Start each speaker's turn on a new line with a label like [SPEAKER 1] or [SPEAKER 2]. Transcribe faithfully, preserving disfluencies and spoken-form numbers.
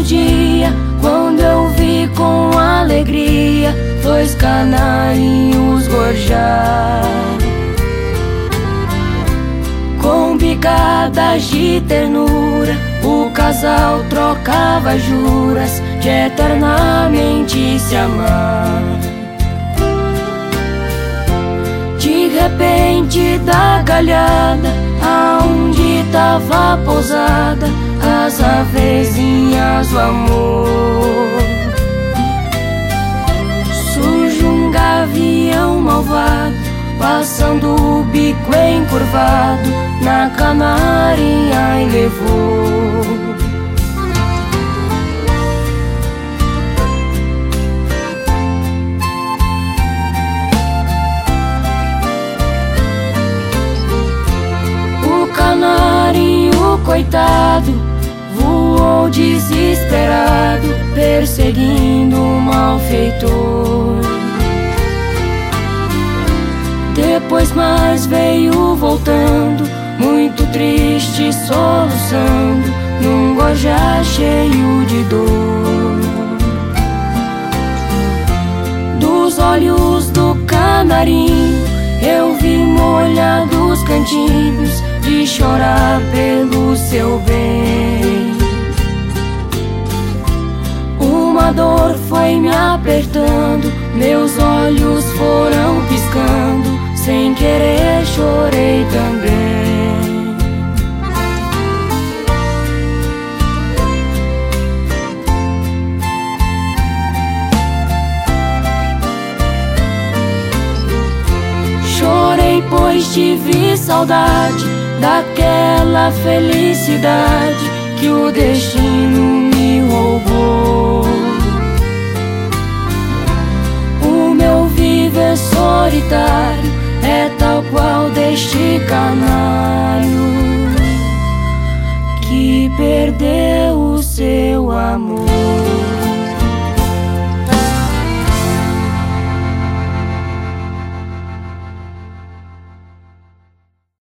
[SPEAKER 1] dia, quando eu vi com alegria dois canarinhos gorjar. Com picadas de ternura, o casal trocava juras de eternamente se amar. De repente, da galhada aonde tava pousada as avezinhas do amor, surge um gavião malvado, passando o bico encurvado na canarinha e levou. O canarinho coitado voou desesperado, perseguindo o malfeitor. Depois mais veio voltando, muito triste, soluçando, num gorjar cheio de dor. Dos olhos do canarinho eu vi molhados cantinhos de chorar pelo seu bem. Uma dor foi me apertando, meus olhos foram piscando, sem querer chorei também. Chorei pois tive saudade daquela felicidade que o destino me roubou. O meu viver solitário é tal qual deste canal.